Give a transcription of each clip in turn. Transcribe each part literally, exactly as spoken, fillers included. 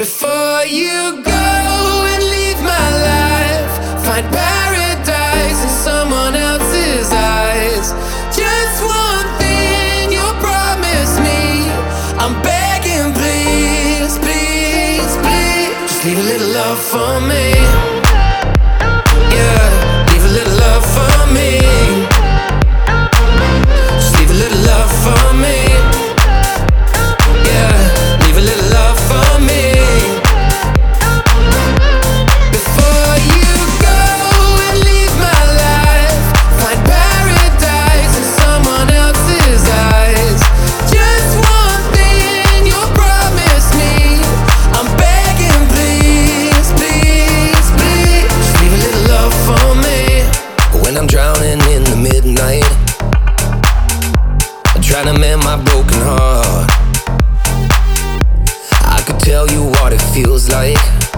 Before you go and leave my life, find paradise in someone else's eyes. Just one thing you'll promise me, I'm begging, please, please, please. Just leave a little love for me. Yeah, leave a little love for me. Just leave a little love for me. Trying to mend my broken heart. I could tell you what it feels like,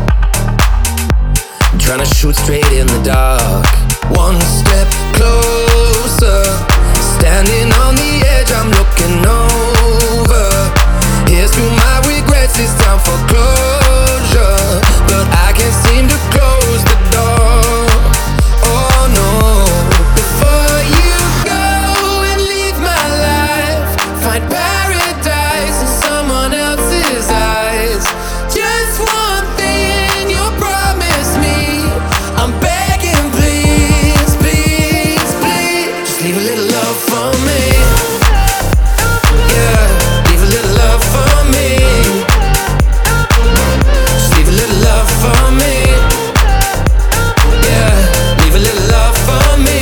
trying to shoot straight in the dark. One step closer, standing on the edge, I'm looking over. Here's through my regrets, it's time for closure, but I can't seem to close the door. Oh no. Before you go and leave my life, find paradise in someone else's eyes. Just one thing you'll promise me, I'm begging, please, please, please. Just leave a little love for me. Yeah, leave a little love for me. Just leave a little love for me. Yeah, leave a little love for me.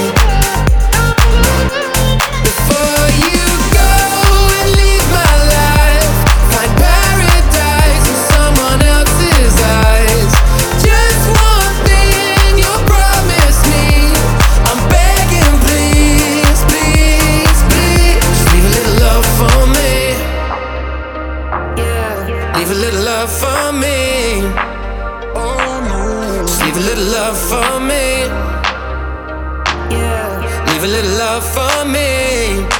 Before you go and leave my life, find paradise in someone else's eyes. Just one thing you'll promise me, I'm begging, please, please, please. Just leave a little love for me. Yeah, leave a little love for me. Oh no. Just leave a little love for me. Yeah, leave a little love for me.